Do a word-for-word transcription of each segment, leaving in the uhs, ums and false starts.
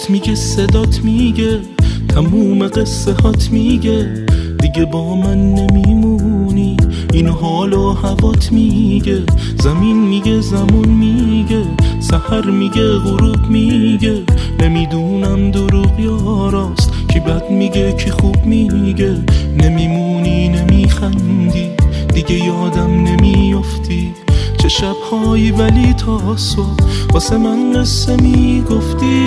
چشات میگه، صدات میگه، تموم قصه هات میگه دیگه با من نمیمونی. این حال و هوات میگه، زمین میگه، زمان میگه، سحر میگه، غروب میگه. نمیدونم دروغ یا راست، کی بد میگه کی خوب میگه. نمیمونی نمیخندی دیگه یادم نمیافتی. چه شبهایی ولی تا صبح واسه من قصه میگفتی.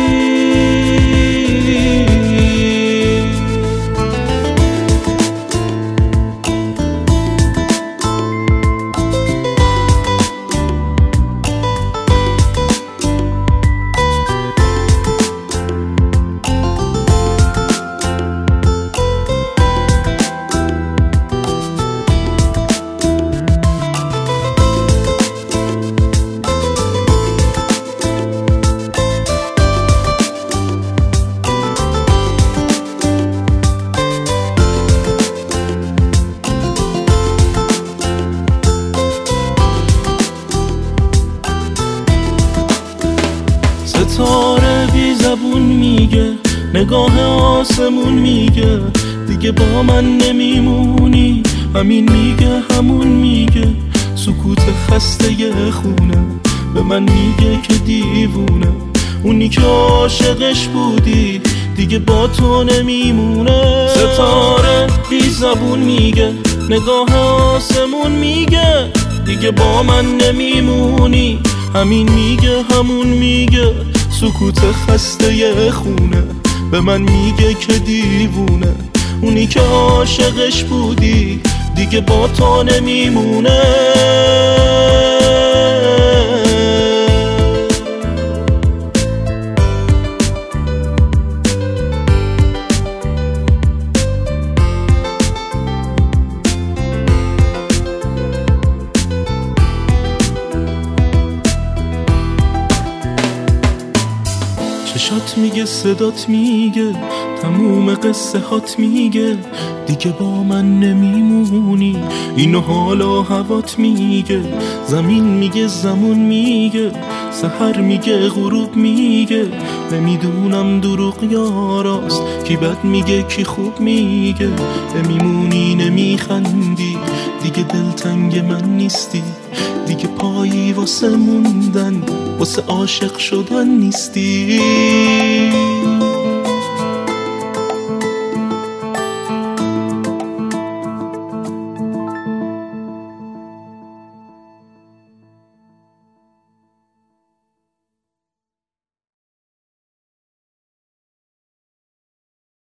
ستاره بی زبون میگه، نگاه آسمون میگه دیگه با من نمیمونی. همین میگه همون میگه، سکوت خسته خونه به من میگه که دیوونه. اونی که عاشقش بودی دیگه با تو نمیمونه. ستاره بی زبون میگه، نگاه آسمون میگه دیگه با من نمیمونی. همین میگه همون میگه، سکوت خسته خونه به من میگه که دیوونه. اونی که عاشقش بودی دیگه با تو نمیمونه. چشات میگه، صدات میگه، تموم قصه هات میگه دیگه با من نمیمونی. اینو حالا هوات میگه، زمین میگه، زمان میگه، سحر میگه، غروب میگه. نمیدونم دروغ یا راست، کی بد میگه کی خوب میگه. نمیمونی نمیخندی دیگه دلتنگ من نیستی. دیگه پایی واسه موندن، واسه عاشق شدن نیستی.